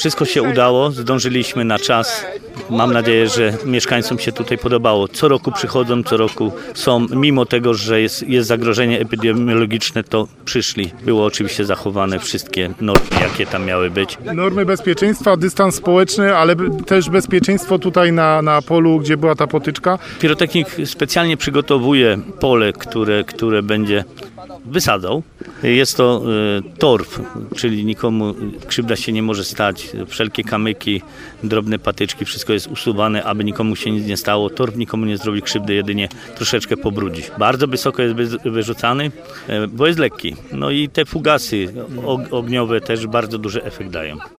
Wszystko się udało, zdążyliśmy na czas. Mam nadzieję, że mieszkańcom się tutaj podobało. Co roku przychodzą, co roku są, mimo tego, że jest zagrożenie epidemiologiczne, to przyszli. Było oczywiście zachowane wszystkie normy, jakie tam miały być. Normy bezpieczeństwa, dystans społeczny, ale też bezpieczeństwo tutaj na polu, gdzie była ta potyczka. Pirotechnik specjalnie przygotowuje pole, które będzie wysadzał. Jest to torf, czyli nikomu krzywda się nie może stać. Wszelkie kamyki, drobne patyczki, wszystko jest usuwane, aby nikomu się nic nie stało. Torf nikomu nie zrobi krzywdy, jedynie troszeczkę pobrudzi. Bardzo wysoko jest wyrzucany, bo jest lekki. No i te fugasy ogniowe też bardzo duży efekt dają.